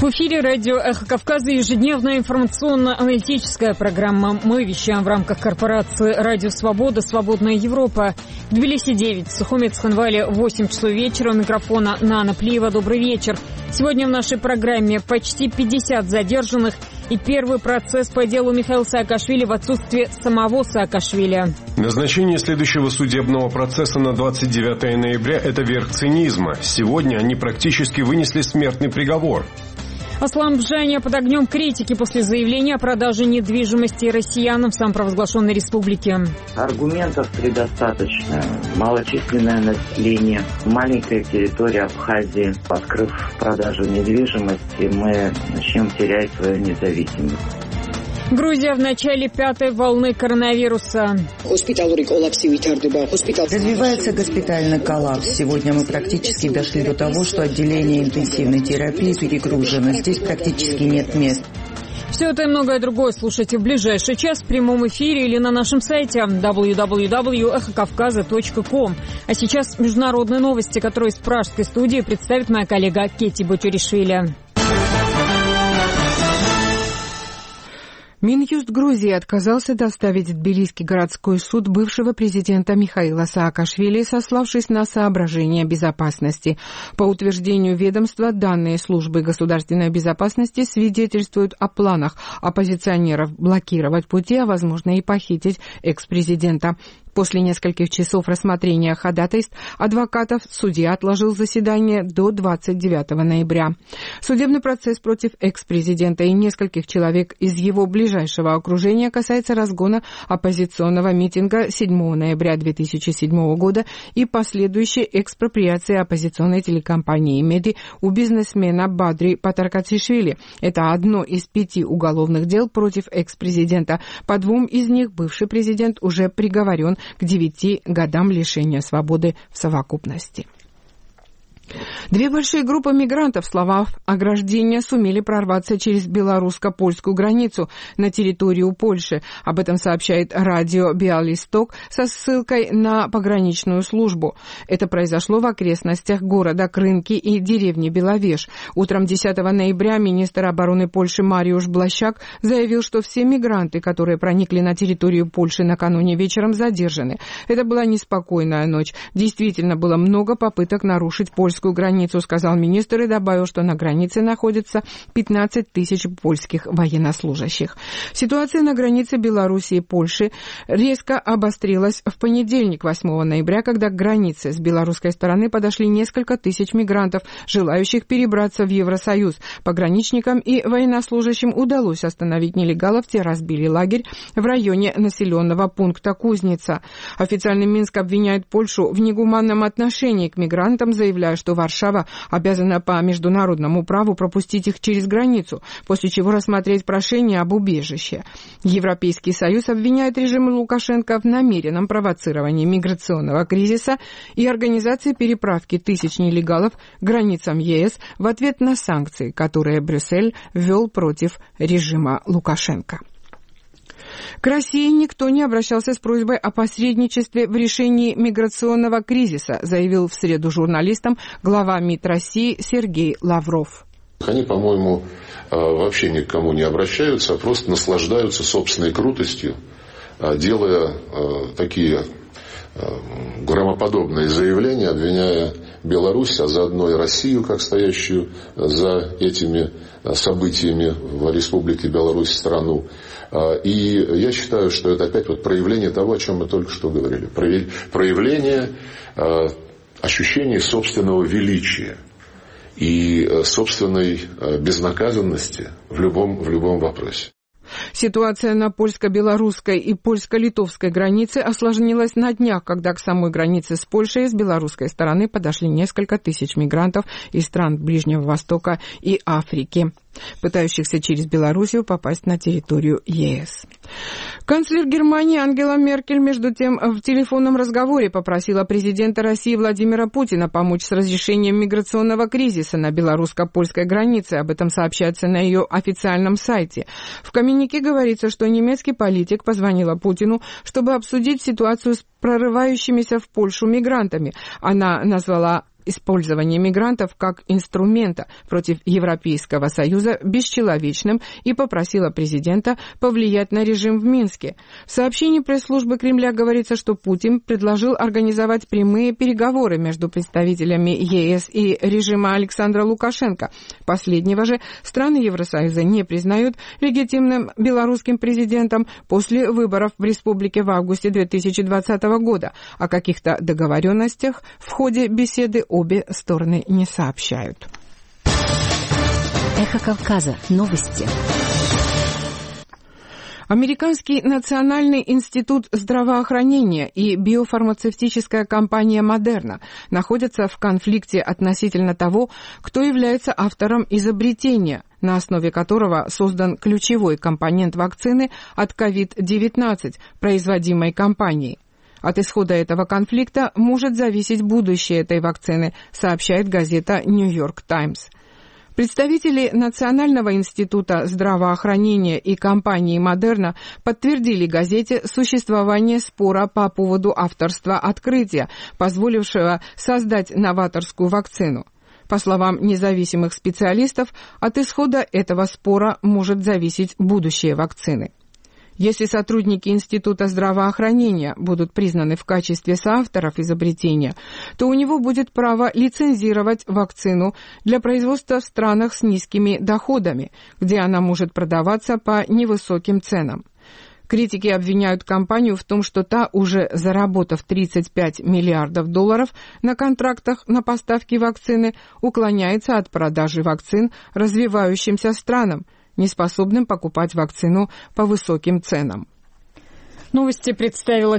В эфире радио «Эхо Кавказа» ежедневная информационно-аналитическая программа. Мы вещаем в рамках корпорации «Радио Свобода», «Свободная Европа». В Тбилиси 9, в Сухуме Цхинвале 8 часов вечера. У микрофона Нана Плиева. Добрый вечер. Сегодня в нашей программе почти 50 задержанных и первый процесс по делу Михаила Саакашвили в отсутствие самого Саакашвили. Назначение следующего судебного процесса на 29 ноября – это верх цинизма. Сегодня они практически вынесли смертный приговор. Аслан Бжаня под огнем критики после заявления о продаже недвижимости россиянам в самопровозглашенной республике. Аргументов предостаточно. Малочисленное население, маленькая территория Абхазии. Открыв продажу недвижимости, мы начнем терять свою независимость. Грузия в начале 5-й волны коронавируса. Развивается госпитальный коллапс. Сегодня мы практически дошли до того, что отделение интенсивной терапии перегружено. Здесь практически нет мест. Все это и многое другое слушайте в ближайший час в прямом эфире или на нашем сайте www.эхокавказа.ком. А сейчас международные новости, которые из пражской студии представит моя коллега Кетти Бутюришвили. Минюст Грузии отказался доставить в Тбилисский городской суд бывшего президента Михаила Саакашвили, сославшись на соображения безопасности. По утверждению ведомства, данные службы государственной безопасности свидетельствуют о планах оппозиционеров блокировать пути, а возможно и похитить экс-президента. После нескольких часов рассмотрения ходатайств адвокатов судья отложил заседание до 29 ноября. Судебный процесс против экс-президента и нескольких человек из его ближайшего окружения касается разгона оппозиционного митинга 7 ноября 2007 года и последующей экспроприации оппозиционной телекомпании «Меди» у бизнесмена Бадри Патаркатишвили. Это одно из 5 уголовных дел против экс-президента. По 2 из них бывший президент уже приговорен к 9 годам лишения свободы в совокупности. 2 большие группы мигрантов, слова ограждения, сумели прорваться через белорусско-польскую границу на территорию Польши. Об этом сообщает радио Биалисток со ссылкой на пограничную службу. Это произошло в окрестностях города Крынки и деревни Беловеж. Утром 10 ноября министр обороны Польши Мариуш Блащак заявил, что все мигранты, которые проникли на территорию Польши накануне вечером, задержаны. Это была неспокойная ночь. Действительно, было много попыток нарушить польскую границу, сказал министр, и добавил, что на границе находится 15 тысяч польских военнослужащих. Ситуация на границе Беларуси и Польши резко обострилась в понедельник, 8 ноября, когда к границе с белорусской стороны подошли несколько тысяч мигрантов, желающих перебраться в Евросоюз. Пограничникам и военнослужащим удалось остановить нелегалов, те разбили лагерь в районе населенного пункта Кузница. Официальный Минск обвиняет Польшу в негуманном отношении к мигрантам, заявляя, что Варшава обязана по международному праву пропустить их через границу, после чего рассмотреть прошение об убежище. Европейский Союз обвиняет режим Лукашенко в намеренном провоцировании миграционного кризиса и организации переправки тысяч нелегалов к границам ЕС в ответ на санкции, которые Брюссель ввел против режима Лукашенко. К России никто не обращался с просьбой о посредничестве в решении миграционного кризиса, заявил в среду журналистам глава МИД России Сергей Лавров. Они, по-моему, вообще ни к кому не обращаются, а просто наслаждаются собственной крутостью, делая такие громоподобные заявления, обвиняя Беларусь, а заодно и Россию, как стоящую за этими событиями в Республике Беларусь страну. И я считаю, что это опять вот проявление того, о чем мы только что говорили. Проявление ощущения собственного величия и собственной безнаказанности в любом вопросе. Ситуация на польско-белорусской и польско-литовской границе осложнилась на днях, когда к самой границе с Польшей с белорусской стороны подошли несколько тысяч мигрантов из стран Ближнего Востока и Африки, пытающихся через Белоруссию попасть на территорию ЕС. Канцлер Германии Ангела Меркель, между тем, в телефонном разговоре попросила президента России Владимира Путина помочь с разрешением миграционного кризиса на белорусско-польской границе. Об этом сообщается на ее официальном сайте. В коммюнике говорится, что немецкий политик позвонила Путину, чтобы обсудить ситуацию с прорывающимися в Польшу мигрантами. Она назвала использование мигрантов как инструмента против Европейского Союза бесчеловечным и попросила президента повлиять на режим в Минске. В сообщении пресс-службы Кремля говорится, что Путин предложил организовать прямые переговоры между представителями ЕС и режима Александра Лукашенко. Последнего же страны Евросоюза не признают легитимным белорусским президентом после выборов в республике в августе 2020 года. О каких-то договоренностях в ходе беседы обе стороны не сообщают. Эхо Кавказа. Новости. Американский Национальный институт здравоохранения и биофармацевтическая компания Moderna находятся в конфликте относительно того, кто является автором изобретения, на основе которого создан ключевой компонент вакцины от COVID-19, производимой компанией. От исхода этого конфликта может зависеть будущее этой вакцины, сообщает газета New York Times. Представители Национального института здравоохранения и компании Moderna подтвердили газете существование спора по поводу авторства открытия, позволившего создать новаторскую вакцину. По словам независимых специалистов, от исхода этого спора может зависеть будущее вакцины. Если сотрудники Института здравоохранения будут признаны в качестве соавторов изобретения, то у него будет право лицензировать вакцину для производства в странах с низкими доходами, где она может продаваться по невысоким ценам. Критики обвиняют компанию в том, что та, уже заработав $35 миллиардов на контрактах на поставки вакцины, уклоняется от продажи вакцин развивающимся странам, неспособным покупать вакцину по высоким ценам. Новости представила